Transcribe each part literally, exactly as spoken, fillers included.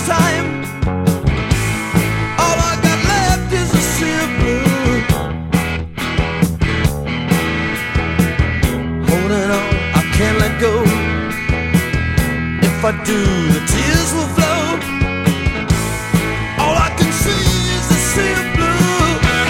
time. All I got left is a sea of blue. Holding on, I can't let go. If I do, the tears will flow. All I can see is a sea of blue.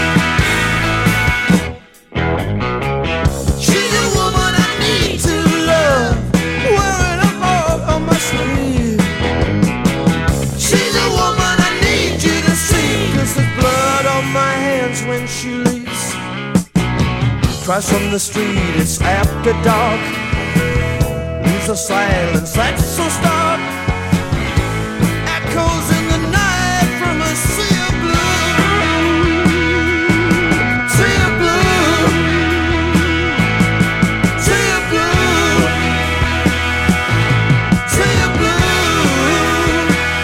She's a woman I need to love, wearing a heart on my sleeve. She's a woman I need you to see, 'cause there's blood on my hands when she leaves. Cries from the street, it's after dark. Leaves a silence that's so stark. Echoes in the night from a sea of blue. Sea of blue. Sea of blue. Sea of blue.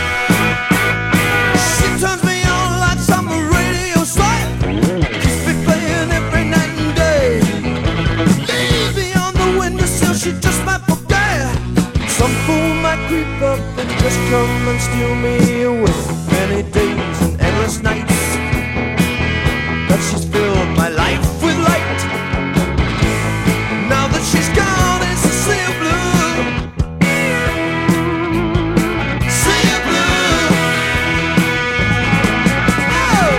She turns me on like some radio star. Keeps me playing every night and day. Leave me on the windowsill, she just might forget. Some fool might creep up and just come and steal me away. Many days and endless nights that she's filled my life with light. Now that she's gone, it's a sea of blue. Sea of blue. Oh!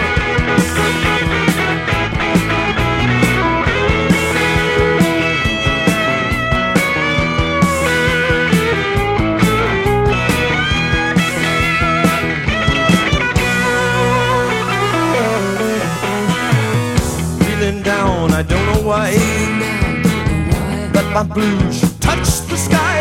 Feeling down, I don't know why, but my blues touch the sky.